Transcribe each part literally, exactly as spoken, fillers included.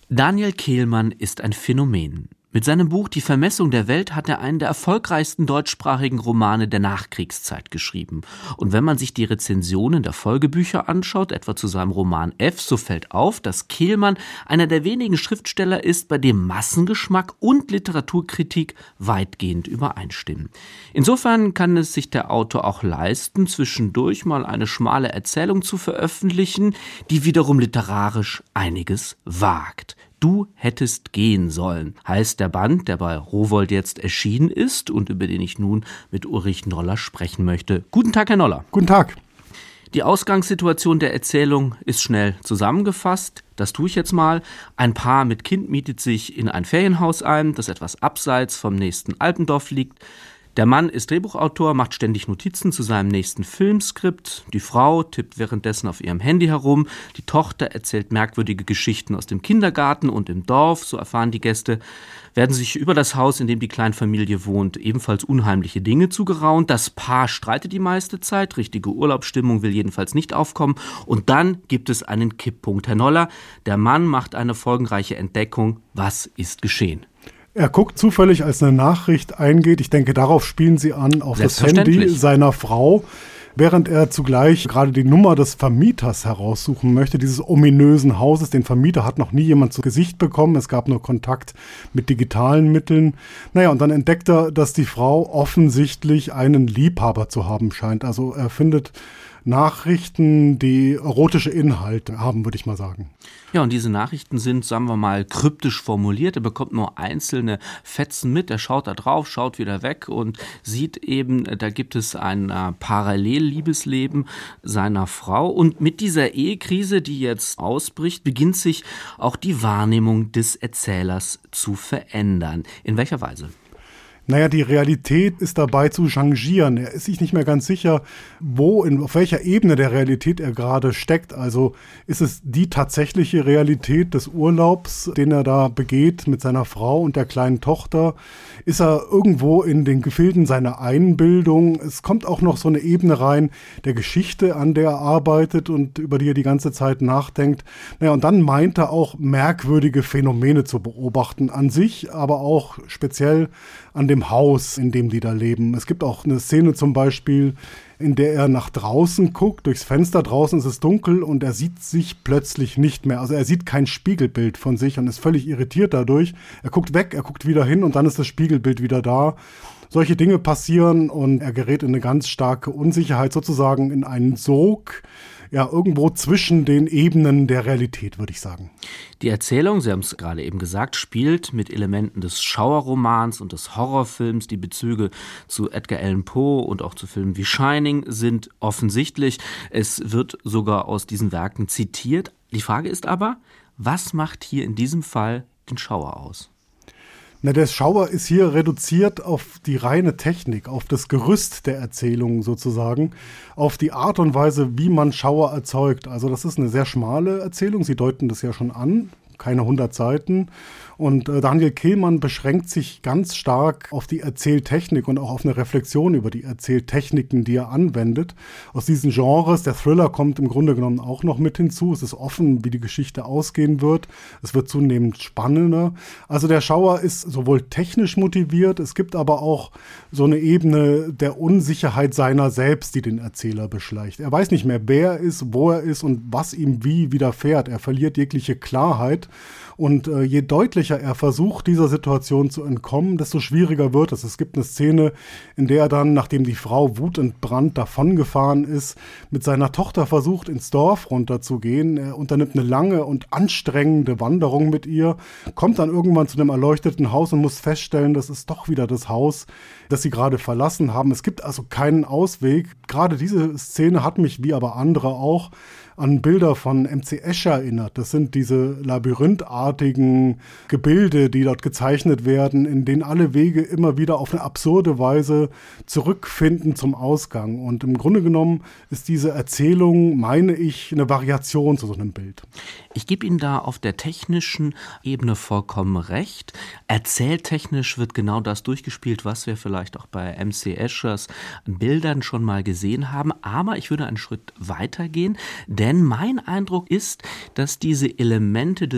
Daniel Kehlmann ist ein Phänomen. Mit seinem Buch »Die Vermessung der Welt« hat er einen der erfolgreichsten deutschsprachigen Romane der Nachkriegszeit geschrieben. Und wenn man sich die Rezensionen der Folgebücher anschaut, etwa zu seinem Roman F, so fällt auf, dass Kehlmann einer der wenigen Schriftsteller ist, bei dem Massengeschmack und Literaturkritik weitgehend übereinstimmen. Insofern kann es sich der Autor auch leisten, zwischendurch mal eine schmale Erzählung zu veröffentlichen, die wiederum literarisch einiges wagt. »Du hättest gehen sollen« heißt der Band, der bei Rowohlt jetzt erschienen ist und über den ich nun mit Ulrich Noller sprechen möchte. Guten Tag, Herr Noller. Guten Tag. Die Ausgangssituation der Erzählung ist schnell zusammengefasst. Das tue ich jetzt mal. Ein Paar mit Kind mietet sich in ein Ferienhaus ein, das etwas abseits vom nächsten Alpendorf liegt. Der Mann ist Drehbuchautor, macht ständig Notizen zu seinem nächsten Filmskript. Die Frau tippt währenddessen auf ihrem Handy herum. Die Tochter erzählt merkwürdige Geschichten aus dem Kindergarten und im Dorf. So erfahren die Gäste, werden sich über das Haus, in dem die Kleinfamilie wohnt, ebenfalls unheimliche Dinge zugeraunt. Das Paar streitet die meiste Zeit. Richtige Urlaubsstimmung will jedenfalls nicht aufkommen. Und dann gibt es einen Kipppunkt. Herr Noller, der Mann macht eine folgenreiche Entdeckung. Was ist geschehen? Er guckt zufällig, als eine Nachricht eingeht. Ich denke, darauf spielen Sie an, auf das Handy seiner Frau, während er zugleich gerade die Nummer des Vermieters heraussuchen möchte, dieses ominösen Hauses. Den Vermieter hat noch nie jemand zu Gesicht bekommen. Es gab nur Kontakt mit digitalen Mitteln. Naja, und dann entdeckt er, dass die Frau offensichtlich einen Liebhaber zu haben scheint. Also er findet Nachrichten, die erotische Inhalte haben, würde ich mal sagen. Ja, und diese Nachrichten sind, sagen wir mal, kryptisch formuliert. Er bekommt nur einzelne Fetzen mit. Er schaut da drauf, schaut wieder weg und sieht eben, da gibt es ein äh, Parallelliebesleben seiner Frau. Und mit dieser Ehekrise, die jetzt ausbricht, beginnt sich auch die Wahrnehmung des Erzählers zu verändern. In welcher Weise? Naja, die Realität ist dabei zu changieren. Er ist sich nicht mehr ganz sicher, wo, in, auf welcher Ebene der Realität er gerade steckt. Also ist es die tatsächliche Realität des Urlaubs, den er da begeht mit seiner Frau und der kleinen Tochter? Ist er irgendwo in den Gefilden seiner Einbildung? Es kommt auch noch so eine Ebene rein der Geschichte, an der er arbeitet und über die er die ganze Zeit nachdenkt. Naja, und dann meint er auch merkwürdige Phänomene zu beobachten an sich, aber auch speziell an dem Haus, in dem die da leben. Es gibt auch eine Szene zum Beispiel, in der er nach draußen guckt, durchs Fenster, draußen ist es dunkel und er sieht sich plötzlich nicht mehr. Also er sieht kein Spiegelbild von sich und ist völlig irritiert dadurch. Er guckt weg, er guckt wieder hin und dann ist das Spiegelbild wieder da. Solche Dinge passieren und er gerät in eine ganz starke Unsicherheit, sozusagen in einen Sog, ja, irgendwo zwischen den Ebenen der Realität, würde ich sagen. Die Erzählung, Sie haben es gerade eben gesagt, spielt mit Elementen des Schauerromans und des Horrorfilms. Die Bezüge zu Edgar Allan Poe und auch zu Filmen wie Shining sind offensichtlich. Es wird sogar aus diesen Werken zitiert. Die Frage ist aber, was macht hier in diesem Fall den Schauer aus? Na, der Schauer ist hier reduziert auf die reine Technik, auf das Gerüst der Erzählung sozusagen, auf die Art und Weise, wie man Schauer erzeugt. Also das ist eine sehr schmale Erzählung, Sie deuten das ja schon an, keine hundert Seiten. Und äh, Daniel Kehlmann beschränkt sich ganz stark auf die Erzähltechnik und auch auf eine Reflexion über die Erzähltechniken, die er anwendet. Aus diesen Genres, der Thriller kommt im Grunde genommen auch noch mit hinzu. Es ist offen, wie die Geschichte ausgehen wird. Es wird zunehmend spannender. Also der Schauer ist sowohl technisch motiviert, es gibt aber auch so eine Ebene der Unsicherheit seiner selbst, die den Erzähler beschleicht. Er weiß nicht mehr, wer er ist, wo er ist und was ihm wie widerfährt. Er verliert jegliche Klarheit. Und äh, je deutlicher er versucht, dieser Situation zu entkommen, desto schwieriger wird es. Es gibt eine Szene, in der er dann, nachdem die Frau wutentbrannt davongefahren ist, mit seiner Tochter versucht, ins Dorf runterzugehen. Er unternimmt eine lange und anstrengende Wanderung mit ihr, kommt dann irgendwann zu einem erleuchteten Haus und muss feststellen, das ist doch wieder das Haus, das sie gerade verlassen haben. Es gibt also keinen Ausweg. Gerade diese Szene hat mich, wie aber andere auch, an Bilder von M C Escher erinnert. Das sind diese labyrinthartigen Gebilde, die dort gezeichnet werden, in denen alle Wege immer wieder auf eine absurde Weise zurückfinden zum Ausgang. Und im Grunde genommen ist diese Erzählung, meine ich, eine Variation zu so einem Bild. Ich gebe Ihnen da auf der technischen Ebene vollkommen recht. Erzähltechnisch wird genau das durchgespielt, was wir vielleicht auch bei M C Eschers Bildern schon mal gesehen haben. Aber ich würde einen Schritt weiter gehen, denn mein Eindruck ist, dass diese Elemente des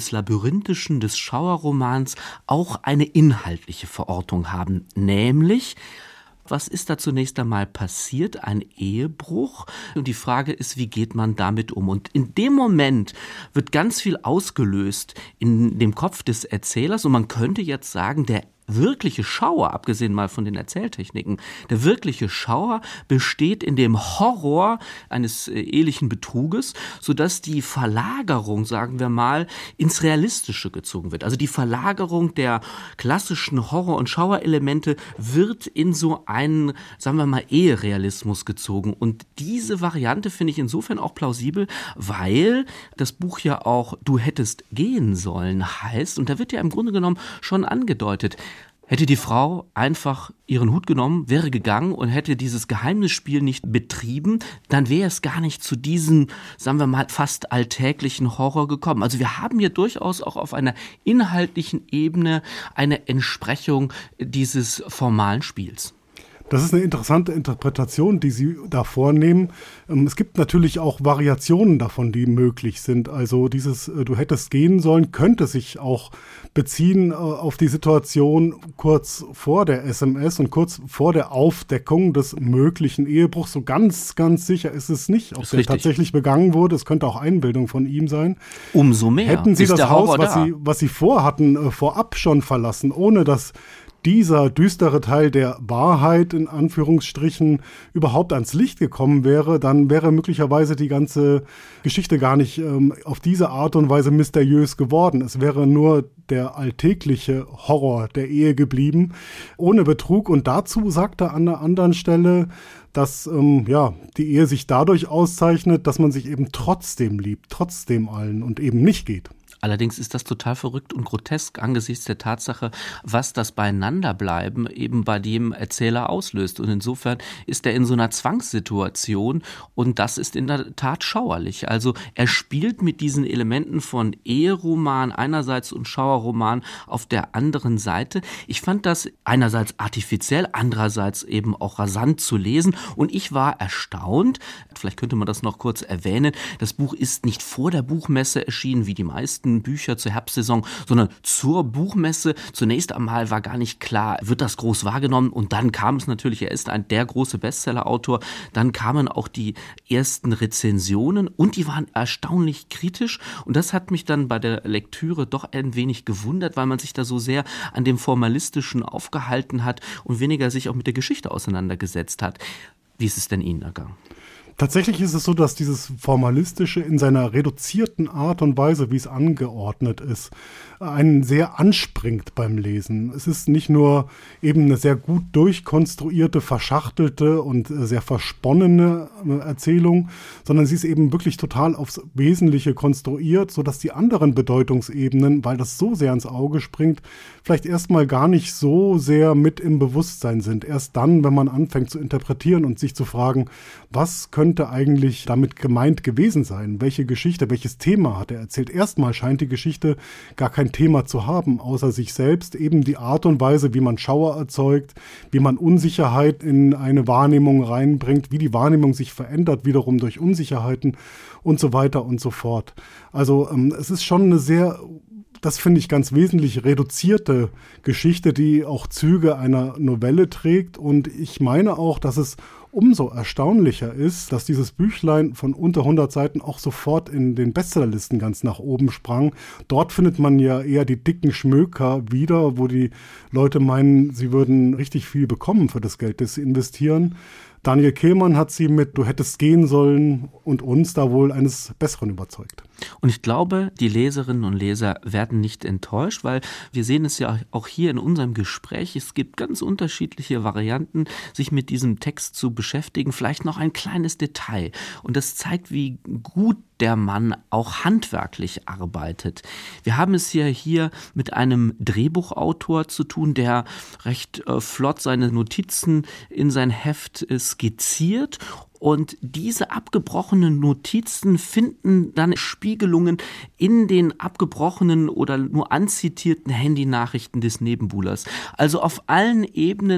des Labyrinthischen, des Schauerromans auch eine inhaltliche Verortung haben, nämlich: Was ist da zunächst einmal passiert? Ein Ehebruch. Und die Frage ist, wie geht man damit um? Und in dem Moment wird ganz viel ausgelöst in dem Kopf des Erzählers. Und man könnte jetzt sagen, der wirkliche Schauer, abgesehen mal von den Erzähltechniken, der wirkliche Schauer besteht in dem Horror eines äh, ehelichen Betruges, sodass die Verlagerung, sagen wir mal, ins Realistische gezogen wird. Also die Verlagerung der klassischen Horror- und Schauerelemente wird in so einen, sagen wir mal, Eherealismus gezogen. Und diese Variante finde ich insofern auch plausibel, weil das Buch ja auch "Du hättest gehen sollen" heißt. Und da wird ja im Grunde genommen schon angedeutet, hätte die Frau einfach ihren Hut genommen, wäre gegangen und hätte dieses Geheimnisspiel nicht betrieben, dann wäre es gar nicht zu diesem, sagen wir mal, fast alltäglichen Horror gekommen. Also wir haben hier durchaus auch auf einer inhaltlichen Ebene eine Entsprechung dieses formalen Spiels. Das ist eine interessante Interpretation, die Sie da vornehmen. Es gibt natürlich auch Variationen davon, die möglich sind. Also dieses "Du hättest gehen sollen" könnte sich auch beziehen auf die Situation kurz vor der S M S und kurz vor der Aufdeckung des möglichen Ehebruchs. So ganz, ganz sicher ist es nicht, ob der tatsächlich begangen wurde. Es könnte auch Einbildung von ihm sein. Umso mehr. Hätten Sie das Haus, was Sie, was Sie vorhatten, vorab schon verlassen, ohne dass dieser düstere Teil der Wahrheit in Anführungsstrichen überhaupt ans Licht gekommen wäre, dann wäre möglicherweise die ganze Geschichte gar nicht ähm, auf diese Art und Weise mysteriös geworden. Es wäre nur der alltägliche Horror der Ehe geblieben, ohne Betrug. Und dazu sagt er an einer anderen Stelle, dass ähm, ja, die Ehe sich dadurch auszeichnet, dass man sich eben trotzdem liebt, trotzdem allen und eben nicht geht. Allerdings ist das total verrückt und grotesk angesichts der Tatsache, was das Beieinanderbleiben eben bei dem Erzähler auslöst. Und insofern ist er in so einer Zwangssituation und das ist in der Tat schauerlich. Also er spielt mit diesen Elementen von Eheroman einerseits und Schauerroman auf der anderen Seite. Ich fand das einerseits artifiziell, andererseits eben auch rasant zu lesen und ich war erstaunt, vielleicht könnte man das noch kurz erwähnen, das Buch ist nicht vor der Buchmesse erschienen, wie die meisten Bücher zur Herbstsaison, sondern zur Buchmesse. Zunächst einmal war gar nicht klar, wird das groß wahrgenommen und dann kam es natürlich, er ist ein der große Bestsellerautor, dann kamen auch die ersten Rezensionen und die waren erstaunlich kritisch und das hat mich dann bei der Lektüre doch ein wenig gewundert, weil man sich da so sehr an dem Formalistischen aufgehalten hat und weniger sich auch mit der Geschichte auseinandergesetzt hat. Wie ist es denn Ihnen ergangen? Tatsächlich ist es so, dass dieses Formalistische in seiner reduzierten Art und Weise, wie es angeordnet ist, einen sehr anspringt beim Lesen. Es ist nicht nur eben eine sehr gut durchkonstruierte, verschachtelte und sehr versponnene Erzählung, sondern sie ist eben wirklich total aufs Wesentliche konstruiert, sodass die anderen Bedeutungsebenen, weil das so sehr ins Auge springt, vielleicht erstmal gar nicht so sehr mit im Bewusstsein sind. Erst dann, wenn man anfängt zu interpretieren und sich zu fragen, was könnte eigentlich damit gemeint gewesen sein? Welche Geschichte, welches Thema hat er erzählt? Erstmal scheint die Geschichte gar kein Thema zu haben, außer sich selbst. Eben die Art und Weise, wie man Schauer erzeugt, wie man Unsicherheit in eine Wahrnehmung reinbringt, wie die Wahrnehmung sich verändert, wiederum durch Unsicherheiten und so weiter und so fort. Also ähm, es ist schon eine sehr, das finde ich ganz wesentlich, reduzierte Geschichte, die auch Züge einer Novelle trägt. Und ich meine auch, dass es umso erstaunlicher ist, dass dieses Büchlein von unter hundert Seiten auch sofort in den Bestsellerlisten ganz nach oben sprang. Dort findet man ja eher die dicken Schmöker wieder, wo die Leute meinen, sie würden richtig viel bekommen für das Geld, das sie investieren. Daniel Kehlmann hat sie mit "Du hättest gehen sollen" und uns da wohl eines Besseren überzeugt. Und ich glaube, die Leserinnen und Leser werden nicht enttäuscht, weil wir sehen es ja auch hier in unserem Gespräch, es gibt ganz unterschiedliche Varianten, sich mit diesem Text zu beschäftigen. Vielleicht noch ein kleines Detail. Und das zeigt, wie gut der Mann auch handwerklich arbeitet. Wir haben es hier, hier mit einem Drehbuchautor zu tun, der recht äh, flott seine Notizen in sein Heft äh, skizziert. Und diese abgebrochenen Notizen finden dann Spiegelungen in den abgebrochenen oder nur anzitierten Handynachrichten des Nebenbuhlers. Also auf allen Ebenen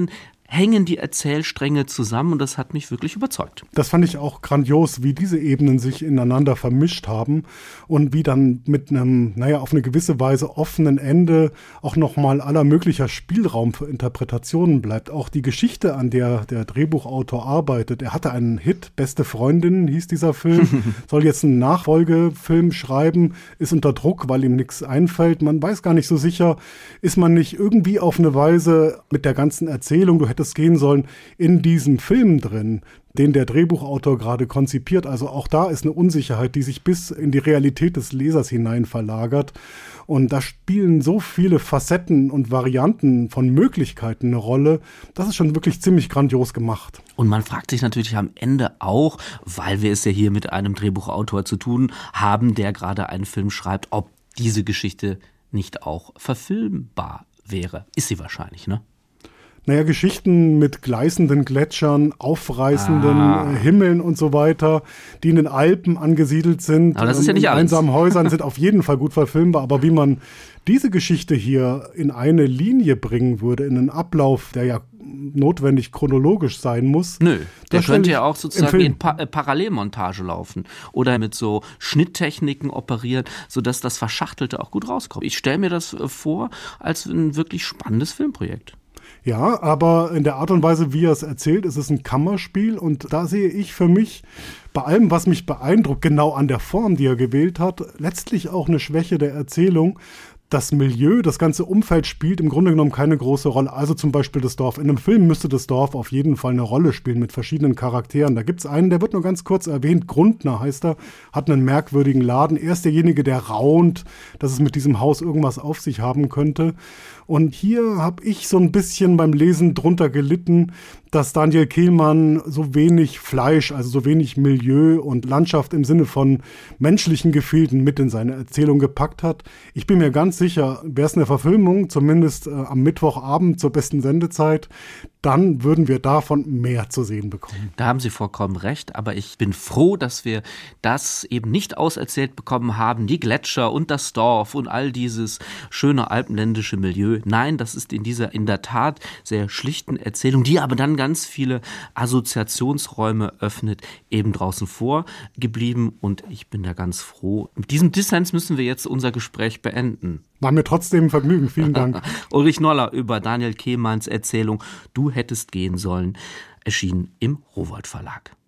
hängen die Erzählstränge zusammen und das hat mich wirklich überzeugt. Das fand ich auch grandios, wie diese Ebenen sich ineinander vermischt haben und wie dann mit einem, naja, auf eine gewisse Weise offenen Ende auch nochmal aller möglicher Spielraum für Interpretationen bleibt. Auch die Geschichte, an der der Drehbuchautor arbeitet. Er hatte einen Hit, Beste Freundin hieß dieser Film, soll jetzt einen Nachfolgefilm schreiben, ist unter Druck, weil ihm nichts einfällt. Man weiß gar nicht so sicher, ist man nicht irgendwie auf eine Weise mit der ganzen Erzählung, du hättest gehen sollen, in diesem Film drin, den der Drehbuchautor gerade konzipiert. Also auch da ist eine Unsicherheit, die sich bis in die Realität des Lesers hinein verlagert. Und da spielen so viele Facetten und Varianten von Möglichkeiten eine Rolle. Das ist schon wirklich ziemlich grandios gemacht. Und man fragt sich natürlich am Ende auch, weil wir es ja hier mit einem Drehbuchautor zu tun haben, der gerade einen Film schreibt, ob diese Geschichte nicht auch verfilmbar wäre. Ist sie wahrscheinlich, ne? Naja, Geschichten mit gleißenden Gletschern, aufreißenden ah. äh, Himmeln und so weiter, die in den Alpen angesiedelt sind. Aber das ist ja nicht in alles. Einsamen Häusern sind auf jeden Fall gut verfilmbar. Aber wie man diese Geschichte hier in eine Linie bringen würde, in einen Ablauf, der ja notwendig chronologisch sein muss. Nö, der könnte ja auch sozusagen in pa- äh, Parallelmontage laufen oder mit so Schnitttechniken operieren, sodass das Verschachtelte auch gut rauskommt. Ich stelle mir das vor als ein wirklich spannendes Filmprojekt. Ja, aber in der Art und Weise, wie er es erzählt, ist es ein Kammerspiel und da sehe ich für mich bei allem, was mich beeindruckt, genau an der Form, die er gewählt hat, letztlich auch eine Schwäche der Erzählung. Das Milieu, das ganze Umfeld spielt im Grunde genommen keine große Rolle. Also zum Beispiel das Dorf. In einem Film müsste das Dorf auf jeden Fall eine Rolle spielen mit verschiedenen Charakteren. Da gibt es einen, der wird nur ganz kurz erwähnt. Grundner heißt er, hat einen merkwürdigen Laden. Er ist derjenige, der raunt, dass es mit diesem Haus irgendwas auf sich haben könnte. Und hier habe ich so ein bisschen beim Lesen drunter gelitten, dass Daniel Kehlmann so wenig Fleisch, also so wenig Milieu und Landschaft im Sinne von menschlichen Gefilden mit in seine Erzählung gepackt hat. Ich bin mir ganz sicher, wäre es eine Verfilmung, zumindest äh, am Mittwochabend zur besten Sendezeit, dann würden wir davon mehr zu sehen bekommen. Da haben Sie vollkommen recht, aber ich bin froh, dass wir das eben nicht auserzählt bekommen haben, die Gletscher und das Dorf und all dieses schöne alpenländische Milieu. Nein, das ist in dieser in der Tat sehr schlichten Erzählung, die aber dann ganz viele Assoziationsräume öffnet, eben draußen vor geblieben und ich bin da ganz froh. Mit diesem Dissens müssen wir jetzt unser Gespräch beenden. War mir trotzdem ein Vergnügen, vielen Dank. Ulrich Noller über Daniel Kehlmanns Erzählung Du hättest gehen sollen, erschienen im Rowohlt Verlag.